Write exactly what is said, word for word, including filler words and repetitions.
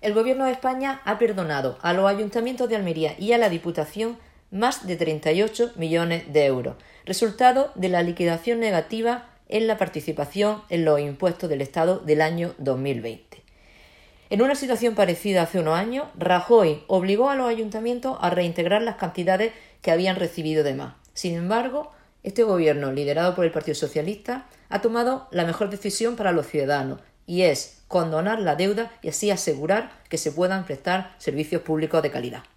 El Gobierno de España ha perdonado a los ayuntamientos de Almería y a la Diputación más de treinta y ocho millones de euros, resultado de la liquidación negativa en la participación en los impuestos del Estado del año dos mil veinte. En una situación parecida hace unos años, Rajoy obligó a los ayuntamientos a reintegrar las cantidades que habían recibido de más. Sin embargo, este gobierno, liderado por el Partido Socialista, ha tomado la mejor decisión para los ciudadanos, y es condonar la deuda y así asegurar que se puedan prestar servicios públicos de calidad.